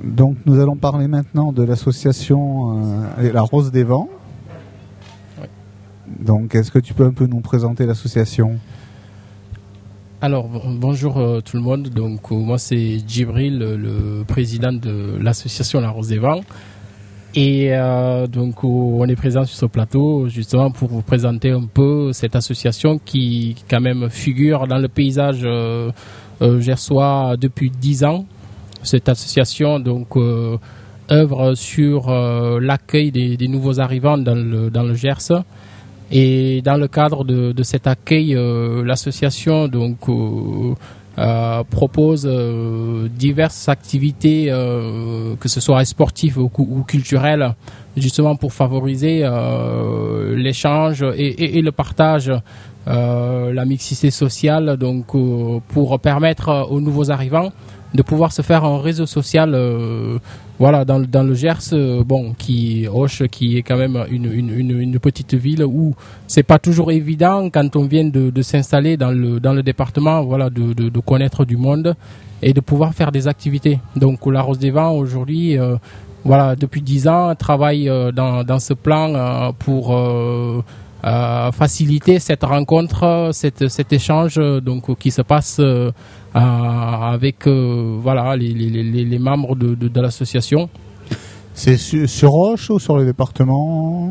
Donc nous allons parler maintenant de l'association La Rose des Vents. Oui. Donc est-ce que tu peux un peu nous présenter l'association ? Alors bonjour tout le monde, donc moi c'est Djibril, le président de l'association La Rose des Vents. Et donc on est présent sur ce plateau justement pour vous présenter un peu cette association qui quand même figure dans le paysage gersois depuis 10 ans. Cette association donc œuvre sur l'accueil des nouveaux arrivants dans le Gers. Et dans le cadre de cet accueil, l'association donc propose diverses activités, que ce soit sportives ou culturelles, justement pour favoriser l'échange et le partage, la mixité sociale, donc pour permettre aux nouveaux arrivants de pouvoir se faire un réseau social, dans le Gers, Auch, qui est quand même une petite ville où c'est pas toujours évident quand on vient de s'installer dans le département, de connaître du monde et de pouvoir faire des activités. Donc la Rose des Vents aujourd'hui, depuis 10 ans, travaille dans ce plan pour faciliter cette rencontre, cet échange donc qui se passe avec les membres de l'association. C'est sur Auch ou sur le département ?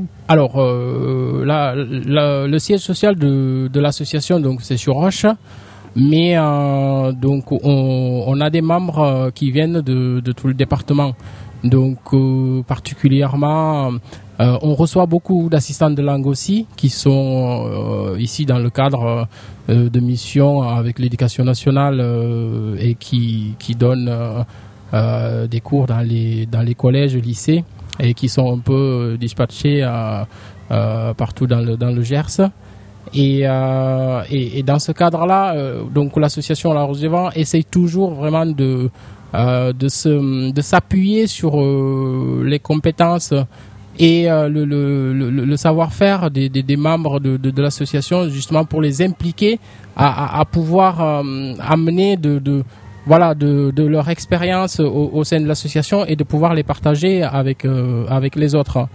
Alors le siège social de l'association donc c'est sur Auch, mais donc on a des membres qui viennent de tout le département. Donc particulièrement on reçoit beaucoup d'assistants de langue aussi qui sont ici dans le cadre de missions avec l'éducation nationale et qui donnent des cours dans les collèges, lycées et qui sont un peu dispatchés partout dans le Gers. Et dans ce cadre-là, donc l'association La Rose des Vents essaye toujours vraiment de s'appuyer sur les compétences et le savoir-faire des membres de l'association, justement pour les impliquer à pouvoir amener de leur expérience au sein de l'association et de pouvoir les partager avec les autres.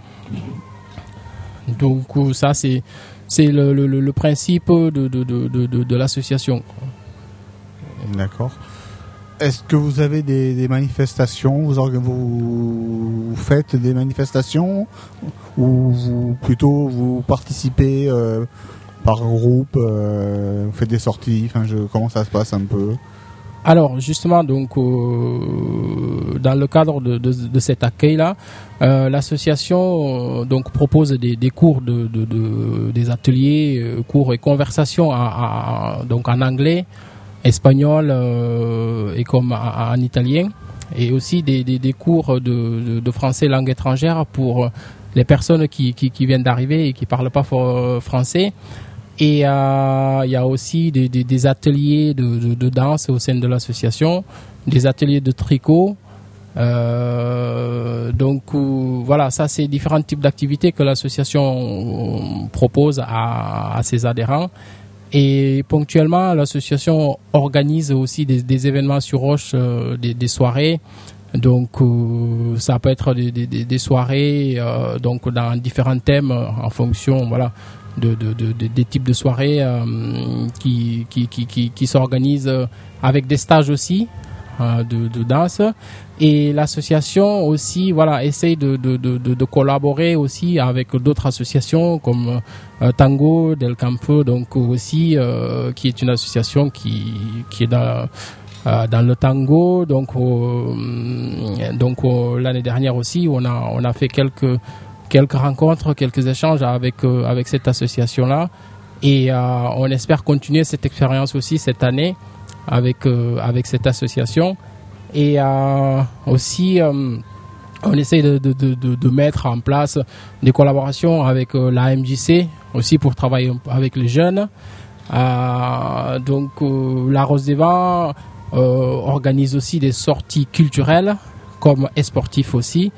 Donc ça c'est le principe de l'association. D'accord. Est-ce que vous avez des manifestations, vous faites des manifestations ou vous participez par groupe, vous faites des sorties, comment ça se passe un peu ? Alors justement donc dans le cadre de cet accueil-là, l'association donc propose des cours des ateliers, cours et conversations donc en anglais, espagnol et comme en italien, et aussi des cours de français langue étrangère pour les personnes qui viennent d'arriver et qui parlent pas français. Et il y a aussi des ateliers de danse au sein de l'association, des ateliers de tricot. Ça c'est différents types d'activités que l'association propose à ses adhérents. Et ponctuellement, l'association organise aussi des événements sur Auch, des soirées. Donc, ça peut être des soirées donc dans différents thèmes en fonction, des types de soirées qui s'organisent avec des stages aussi de danse. Et l'association aussi essaye de collaborer aussi avec d'autres associations comme Tango del Campo, donc aussi qui est une association qui est dans le tango. Donc l'année dernière aussi on a fait quelques rencontres, quelques échanges avec cette association là, et on espère continuer cette expérience aussi cette année avec cette association. Et aussi on essaie de mettre en place des collaborations avec la MJC aussi pour travailler avec les jeunes. Donc la Rose des Vents organise aussi des sorties culturelles comme sportifs aussi,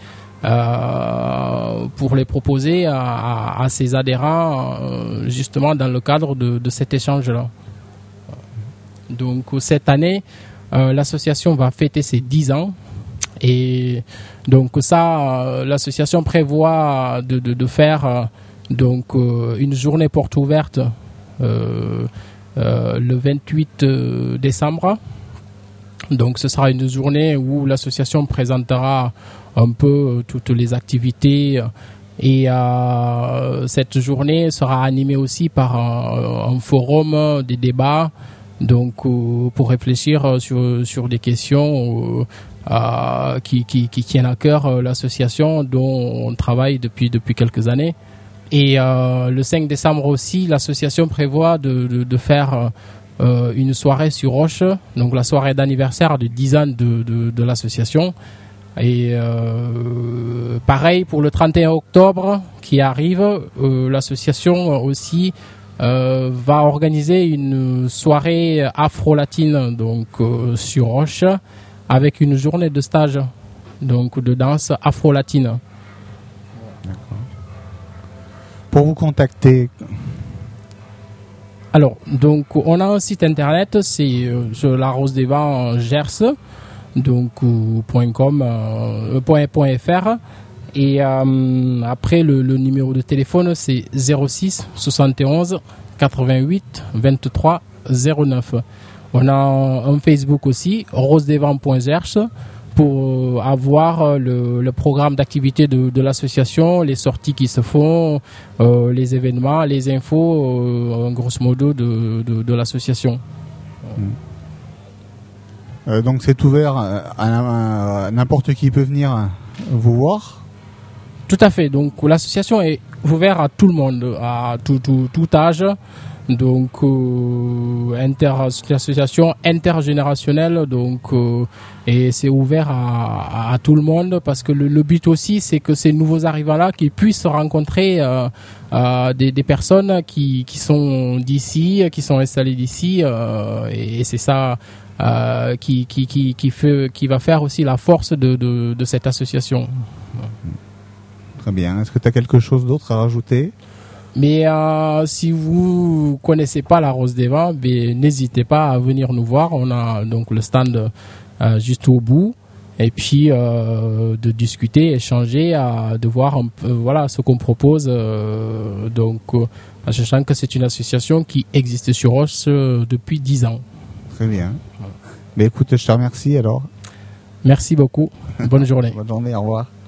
pour les proposer à ses adhérents justement dans le cadre de cet échange-là. Donc cette année, l'association va fêter ses 10 ans Et donc ça, l'association prévoit de faire donc une journée porte ouverte le 28 décembre. Donc ce sera une journée où l'association présentera un peu toutes les activités et cette journée sera animée aussi par un forum, des débats, donc pour réfléchir sur des questions qui tiennent à cœur l'association dont on travaille depuis quelques années. Et le 5 décembre aussi, l'association prévoit de faire une soirée sur Roche, donc la soirée d'anniversaire de 10 ans de l'association. Et pareil pour le 31 octobre qui arrive, l'association aussi va organiser une soirée afro-latine donc sur Roche avec une journée de stage donc de danse afro-latine. D'accord. Pour vous contacter. Alors, donc, on a un site internet, c'est La Rose des Vents Gers, donc .com, .fr. Et après, le numéro de téléphone, c'est 06 71 88 23 09. On a un Facebook aussi, rosedesvents.gers, pour avoir le programme d'activité de l'association, les sorties qui se font, les événements, les infos, grosso modo, de l'association. Donc c'est ouvert à n'importe qui peut venir vous voir. Tout à fait. Donc l'association est ouverte à tout le monde, à tout âge. Donc l'association intergénérationnelle, donc et c'est ouvert à tout le monde parce que le but aussi c'est que ces nouveaux arrivants là qu'ils puissent rencontrer des personnes qui sont d'ici, qui sont installées d'ici, et c'est ça qui va faire aussi la force de cette association. Très bien. Est-ce que tu as quelque chose d'autre à rajouter ? Mais si vous connaissez pas la Rose des Vents, n'hésitez pas à venir nous voir. On a donc le stand juste au bout, et puis de discuter, échanger, de voir un peu, voilà ce qu'on propose. Donc, sachant que c'est une association qui existe sur Roche depuis 10 ans. Très bien. Mais écoute, je te remercie alors. Merci beaucoup. Bonne journée. Bonne journée. Au revoir.